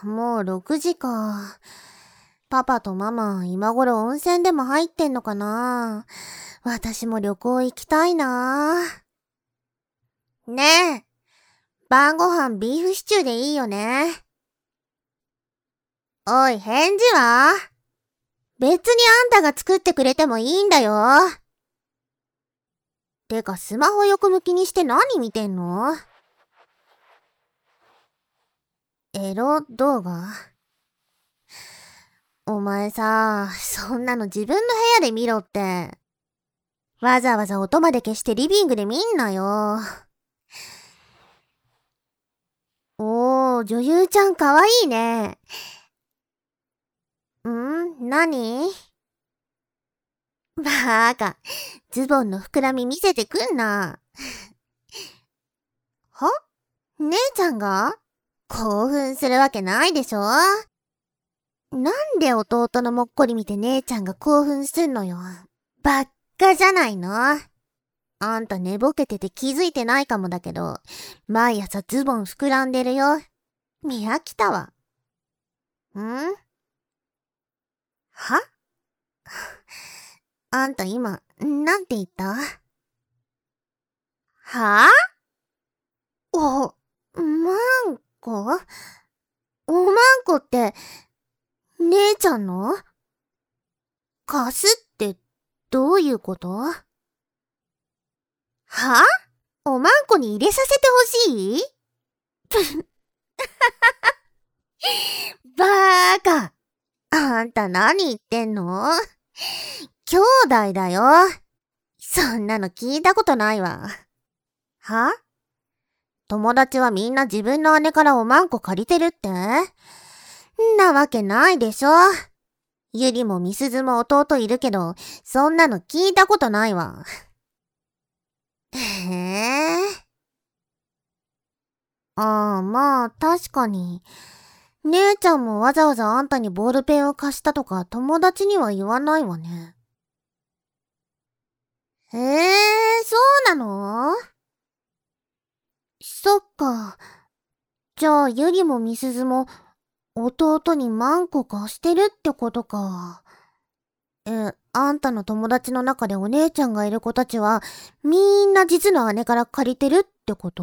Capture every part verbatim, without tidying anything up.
もうろくじか。パパとママ、今頃温泉でも入ってんのかな。私も旅行行きたいな。ねえ、晩ご飯ビーフシチューでいいよね。おい、返事は？別にあんたが作ってくれてもいいんだよ。てか、スマホ横向きにして何見てんの？エロ動画？お前さ、そんなの自分の部屋で見ろって。わざわざ音まで消してリビングで見んなよ。おー、女優ちゃんかわいいね。ん？何？バーカ、ズボンの膨らみ見せてくんな。は？姉ちゃんが？興奮するわけないでしょ。なんで弟のもっこり見て姉ちゃんが興奮すんのよ。ばっかじゃないの。あんた寝ぼけてて気づいてないかもだけど、毎朝ズボン膨らんでるよ。見飽きたわ。ん？は？あんた今、なんて言った？はぁ？お、まんこ？おまんこって、姉ちゃんの？貸すってどういうこと？は？おまんこに入れさせてほしい？バーカ。あんた何言ってんの？兄弟だよ。そんなの聞いたことないわ。は？友達はみんな自分の姉からおまんこ借りてるって？んなわけないでしょ。ゆりもみすずも弟いるけど、そんなの聞いたことないわ。へえ。ああ、まあ、確かに。姉ちゃんもわざわざあんたにボールペンを貸したとか友達には言わないわね。へえ、そうなの？そっか。じゃあ、ゆりもみすずも弟にマンコ貸してるってことか。え、あんたの友達の中でお姉ちゃんがいる子たちは、みんな実の姉から借りてるってこと？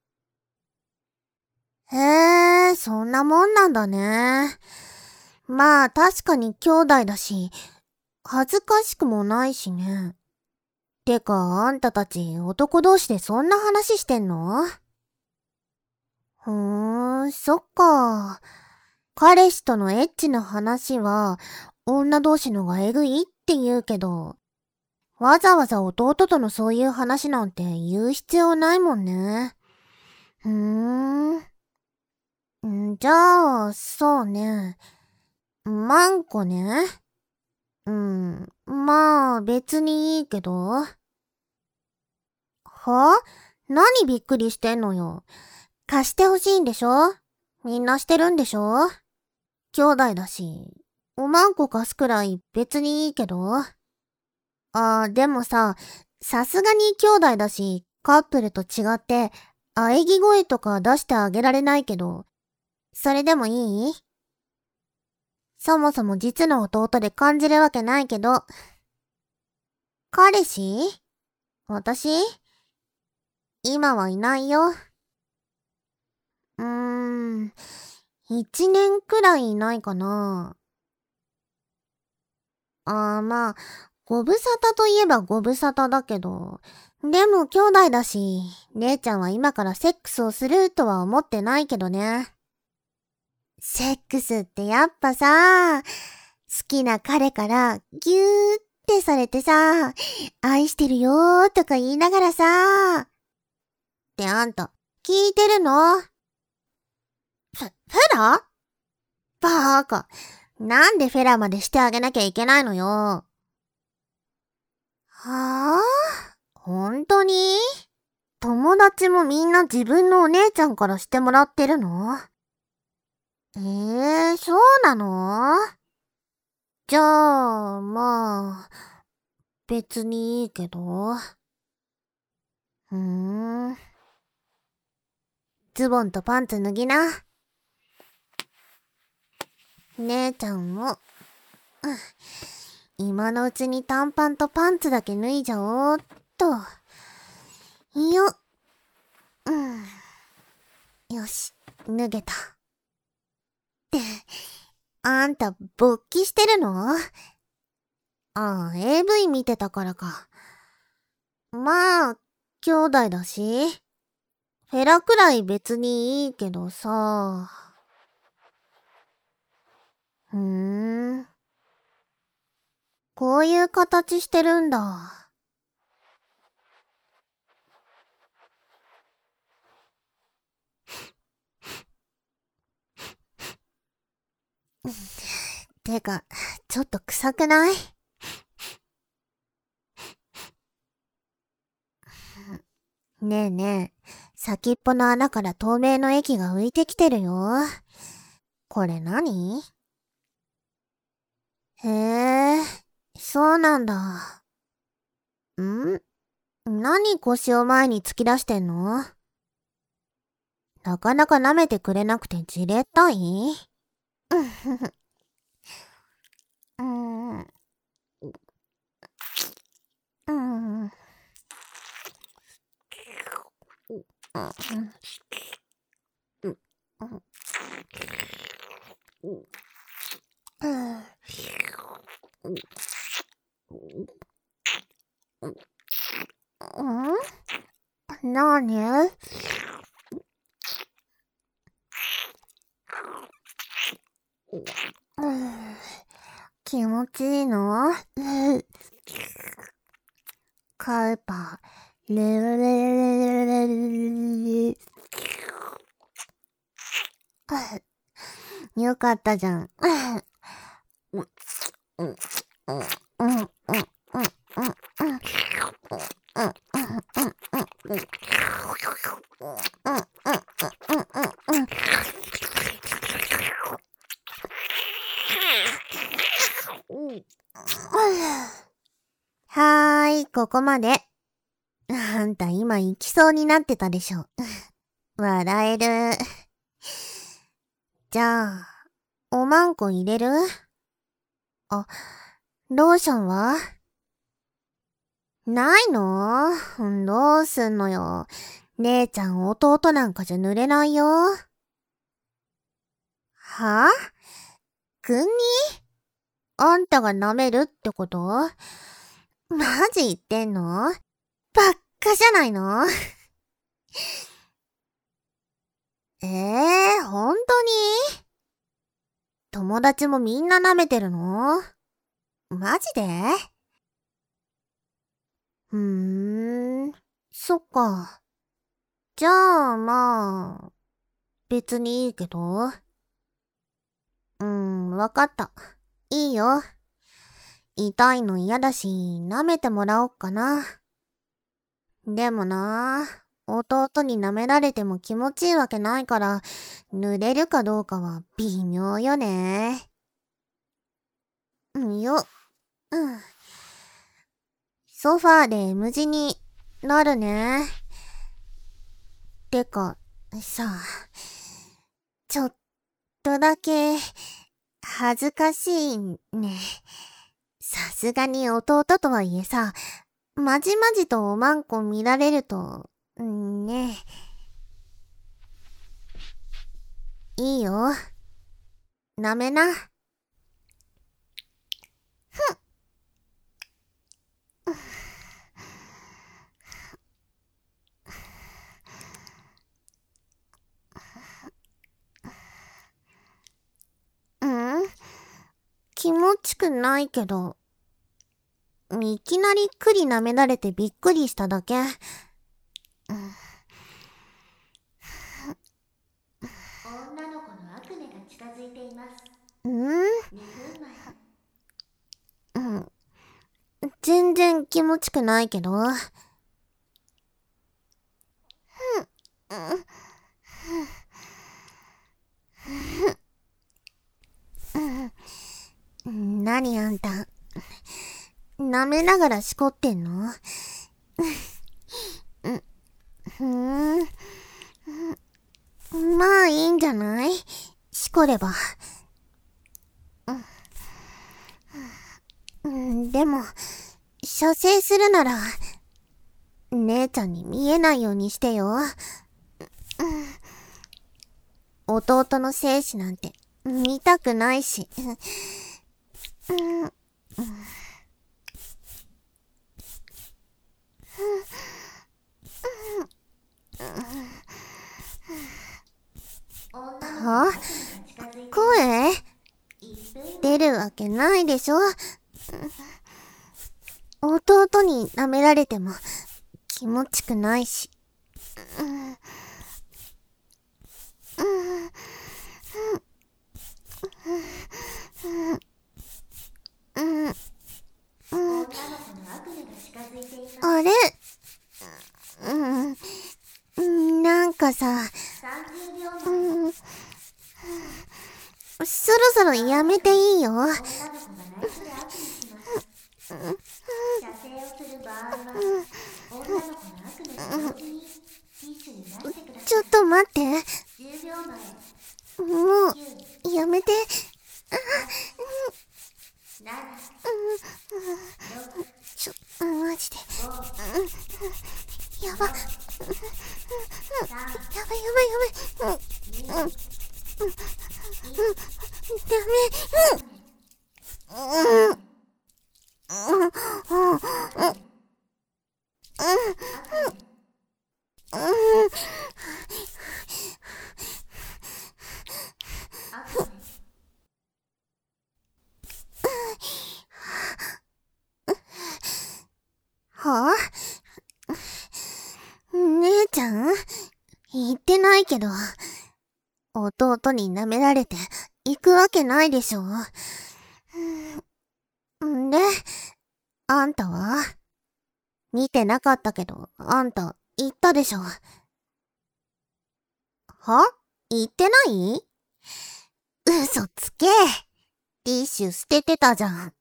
へえ、そんなもんなんだね。まあ確かに兄弟だし、恥ずかしくもないしね。てか、あんたたち男同士でそんな話してんの？ふーん、そっか。彼氏とのエッチな話は、女同士のがえぐいって言うけど、わざわざ弟とのそういう話なんて言う必要ないもんね。ふーん。んじゃあ、そうね。マンコね。うん、まあ別にいいけど。は？何びっくりしてんのよ。貸してほしいんでしょ？みんなしてるんでしょ？兄弟だし、おまんこ貸すくらい別にいいけど。ああ、でもさ、さすがに兄弟だし、カップルと違って、喘ぎ声とか出してあげられないけど、それでもいい？そもそも実の弟で感じるわけないけど。彼氏？私？今はいないよ。うーん、一年くらいいないかな。あーまあ、ご無沙汰といえばご無沙汰だけど、でも兄弟だし、姉ちゃんは今からセックスをするとは思ってないけどね。セックスってやっぱさ、好きな彼からギューってされてさ、愛してるよーとか言いながらさ、ってあんた、聞いてるの？フ、フェラ？バーカ。なんでフェラまでしてあげなきゃいけないのよ。はぁ？本当に？友達もみんな自分のお姉ちゃんからしてもらってるの？ええー、そうなの？じゃあ、まあ、別にいいけど。ふーん。ズボンとパンツ脱ぎな。 姉ちゃんも、今のうちに短パンとパンツだけ脱いじゃおうっと。よっ。うん。よし、脱げた。って、あんた勃起してるの？ああ、エーブイ 見てたからか。まあ、兄弟だし、フェラくらい別にいいけどさ。ふーん。こういう形してるんだ。てか、ちょっと臭くない？ねえねえ、先っぽの穴から透明の液が浮いてきてるよ。これ何？へえ、そうなんだ。ん？何腰を前に突き出してんの？なかなか舐めてくれなくてじれったい？うんふふ。うーん。うーん。ん？なに？気持ちいいの？カウパー、レレレレレレレレ。よかったじゃん。はーい、ここまで。あんた今行きそうになってたでしょ。笑える。じゃあ、おまんこ入れる？あ、ローションは？ないの？どうすんのよ。姉ちゃん弟なんかじゃ濡れないよ。は？くんに？あんたが舐めるってこと？マジ言ってんの？ばっかじゃないの？ええー、ほんとに？友達もみんな舐めてるの？マジで？うーん、そっか。じゃあ、まあ、別にいいけど。うーん、わかった。いいよ。痛いの嫌だし、舐めてもらおっかな。でもな、弟に舐められても気持ちいいわけないから、濡れるかどうかは微妙よね。んよ、うん。ソファーで M 字になるね。てか、さ、ちょっとだけ、恥ずかしいね。さすがに弟とはいえさ、まじまじとおまんこ見られると、んね。いいよ。なめな。ふん。うん？気持ちくないけど、いきなり栗舐められてびっくりしただけ。うん、女の子の悪夢が近づいています。うん？にふんまえ。うん。全然気持ちくないけど。うん。うん。何あんた。舐めながらしこってんの？うん。ふーん。まあいいんじゃない？しこれば。 射精するなら、姉ちゃんに見えないようにしてよ。弟の精子なんて見たくないし。は？声？出るわけないでしょ。弟に舐められても気持ちくないし。あれ？うん、なんかさ、うん、そろそろやめていいよ。ちょっと待って。もう、やめて。ちょ、マジで。やば。やばいやばいやばい。うん。ダメ。うん。はぁ？姉ちゃん？言ってないけど、弟に舐められて行くわけないでしょ。んで、あんたは？見てなかったけど、あんた言ったでしょ。は？言ってない？嘘つけ。ティッシュ捨ててたじゃん。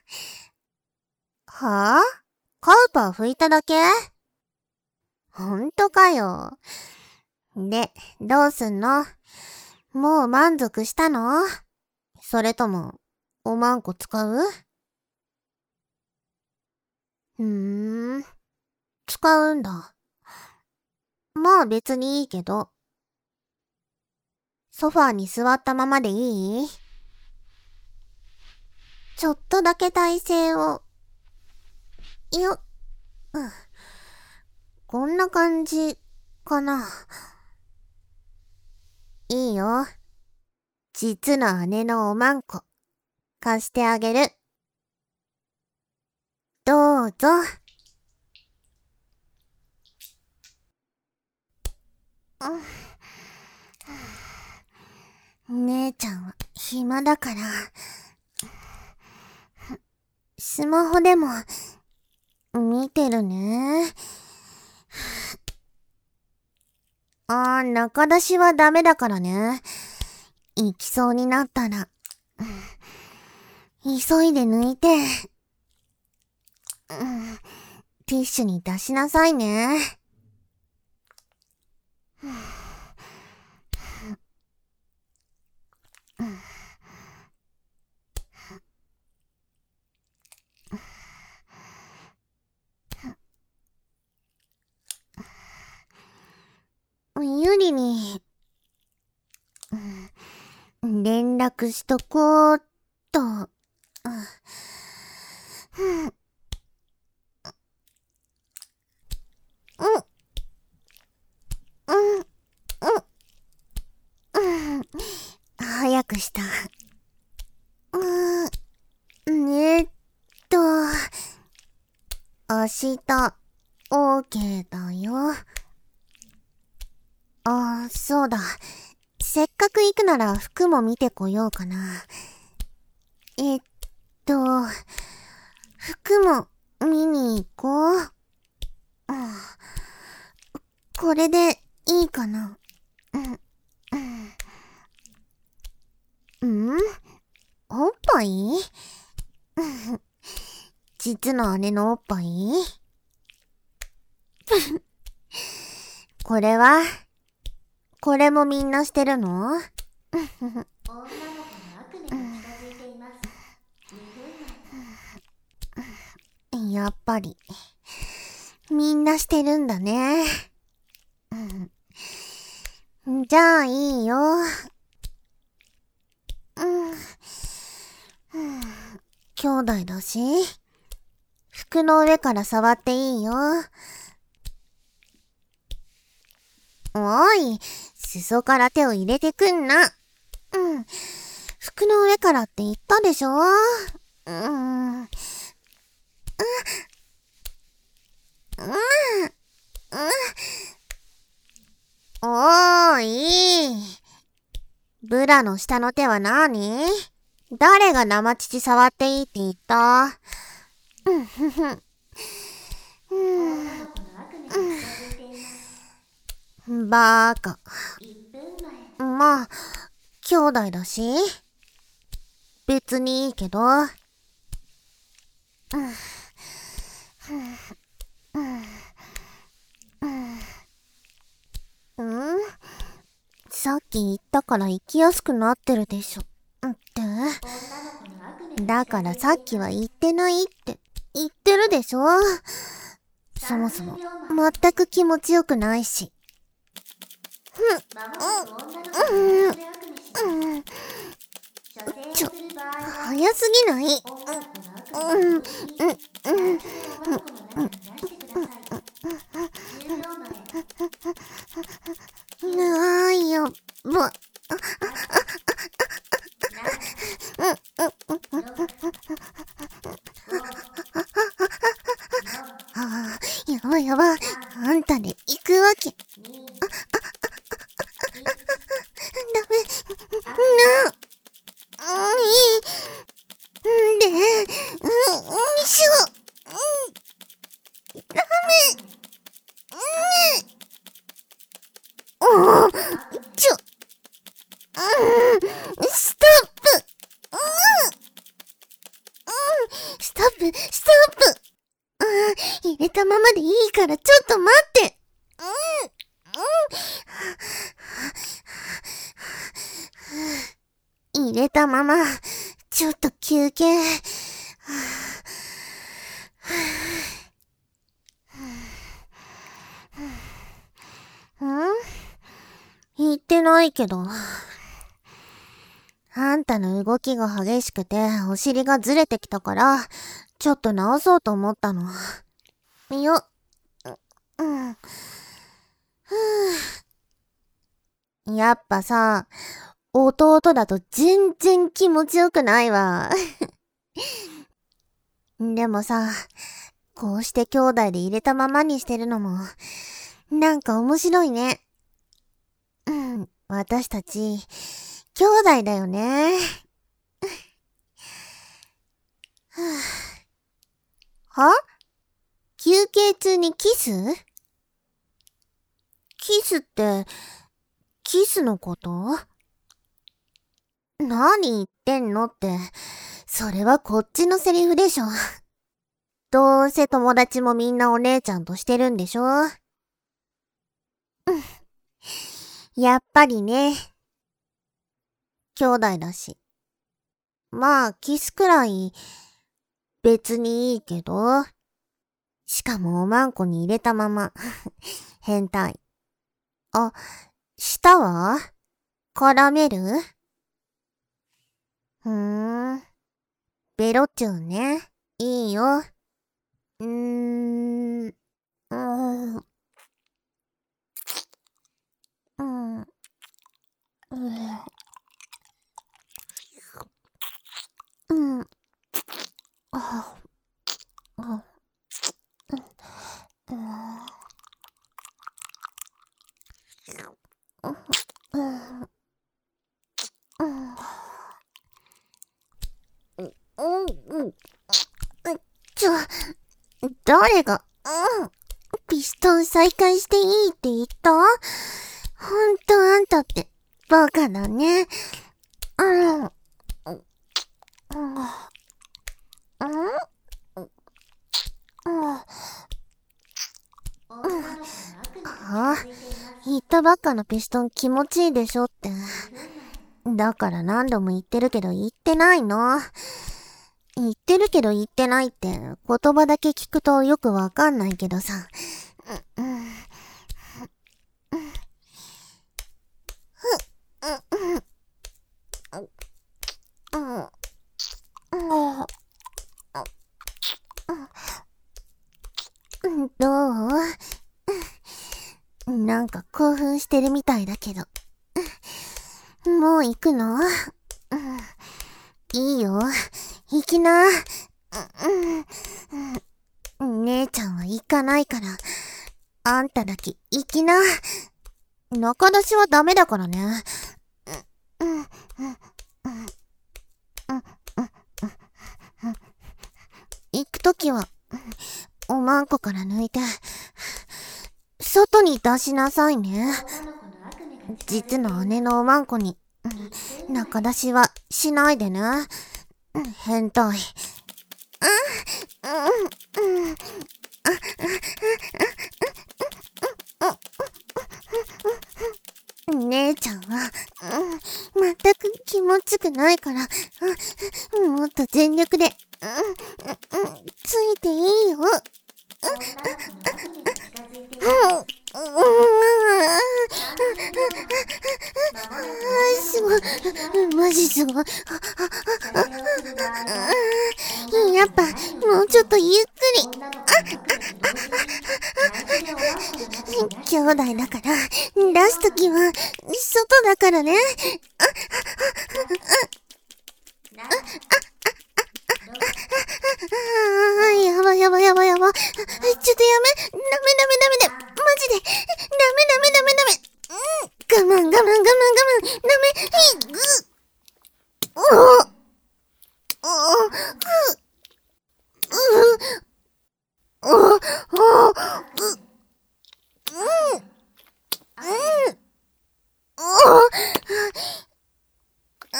はぁ？カウパー拭いただけ？ほんとかよ。で、どうすんの？もう満足したの？それとも、おまんこ使う？ふーん、使うんだ。まあ別にいいけど。ソファーに座ったままでいい？ちょっとだけ体勢を。よっ。うん。こんな感じ、かな。いいよ。実の姉のおまんこ、貸してあげる。どうぞ。姉ちゃんは暇だから、スマホでも見てるね。あー、中出しはダメだからね。行きそうになったら、急いで抜いて、ティッシュに出しなさいね。ゆりに、連絡しとこうっと。早くした。えっと、明日、OK だよ。あ、そうだ。せっかく行くなら服も見てこようかな。えっと、服も見に行こう。これでいいかな。うん、ん？おっぱい？実の姉のおっぱい？これは？これもみんなしてるの？女の子の悪夢が近づいています。 やっぱり、みんなしてるんだね。うん、じゃあいいよ。うん、兄弟だし、服の上から触っていいよ。おい、裾から手を入れてくんな。うん、服の上からって言ったでしょ。うん、うん、うん、おーい。ブラの下の手は何？誰が生乳触っていいって言った？うんふふ。うん。バーカ。まあ、兄弟だし、別にいいけど。うん。うん。うん。うん。さっき言ったから行きやすくなってるでしょ。って。だからさっきは言ってないって言ってるでしょ。そもそも全く気持ちよくないし。うん。うん。うん。ちょ、早すぎない？うん。うん。うん。うん。あーやっば。あーやばいやばい。あんたで行くわけ。ダメ。な。うん、いい。んで、うん、にしょ。うん、ダメ。うん、おー、ちょ、うん、ストップ。うん、うん、ストップ、ストップ。うん、入れたままでいいからちょっと待って。うん、うん。入れたまま、ちょっと休憩。ん？言ってないけど。あんたの動きが激しくてお尻がずれてきたから、ちょっと直そうと思ったの。よ、うん。ふぅ。やっぱさ、弟だと全然気持ちよくないわ。でもさ、こうして兄弟で入れたままにしてるのも、なんか面白いね。うん、私たち、兄弟だよね。は？休憩中にキス？キスって、キスのこと？何言ってんのって、それはこっちのセリフでしょ。どうせ友達もみんなお姉ちゃんとしてるんでしょ。うん。やっぱりね。兄弟だし。まあ、キスくらい、別にいいけど。しかもおまんこに入れたまま。変態。あ、舌は？絡める？ふーん。ベロチューね。いいよ。うーん。うーん。うん。うん。あ、あ、うん。うん。うん。ちょ、誰が、うん。ピストン再開していいって言った？ほんとあんたって、バカだね。うん。うん。うん。ああ、言ったばっかのピストン気持ちいいでしょって。だから何度も言ってるけど言ってないの。 言ってるけど言ってないって言葉だけ聞くとよくわかんないけどさ。うん、うん、どう？なんか興奮してるみたいだけど。もう行くの？いいよ。行きな。姉ちゃんは行かないから。あんただけ行きな。仲出しはダメだからね。行くときは、おまんこから抜いて、外に出しなさいね。実の姉のおまんこに、仲出しはしないでね。変態。姉ちゃんは、うん、全く気持ちくないから、うん、もっと全力で、うん、うん、ついていいよ。すごい、マジすごい。やっぱ、もうちょっとゆっくり。兄弟だから、出すときは、外だからね。やばやばやばやば。ちょっとやめ。ダメダメダメだ。マジで。ダメダメダメダメ。うん。我慢我慢我慢我慢。ダメ。ぐ。おお。おお。う。おお。おお。う。うん。うん。おお。あ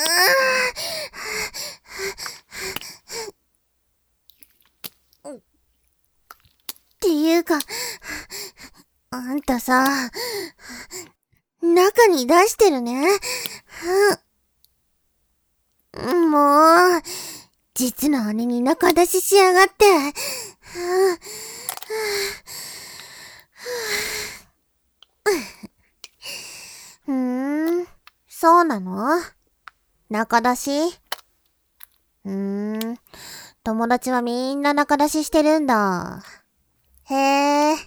あ。っていうか、あんたさ、中に出してるね。もう、実の姉に中出ししやがって。ふーん、そうなの？中出し？うーん、友達はみんな中出ししてるんだ。へえ。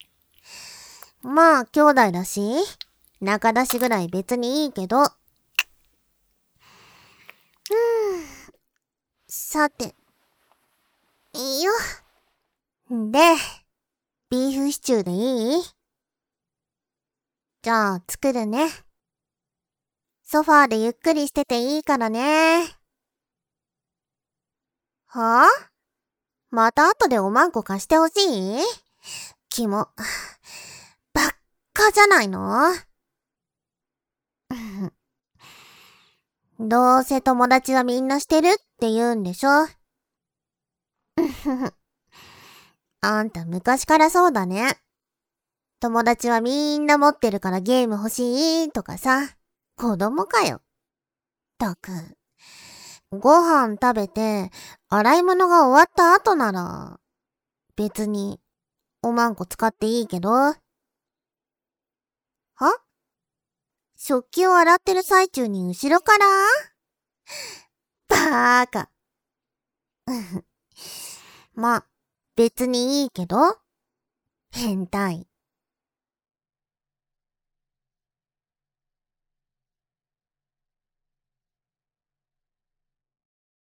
まあ、兄弟だし、中出しぐらい別にいいけど。うーん。さて。いいよ。で、ビーフシチューでいい？じゃあ、作るね。ソファーでゆっくりしてていいからね。はぁ？また後でおまんこ貸してほしい？キモ。ばっかじゃないの？どうせ友達はみんなしてるって言うんでしょ？あんた昔からそうだね。友達はみんな持ってるからゲーム欲しいとかさ。子供かよ。ったく。ご飯食べて、洗い物が終わった後なら、別に、おまんこ使っていいけど。は？食器を洗ってる最中に後ろから？バーカ。ま、別にいいけど。変態。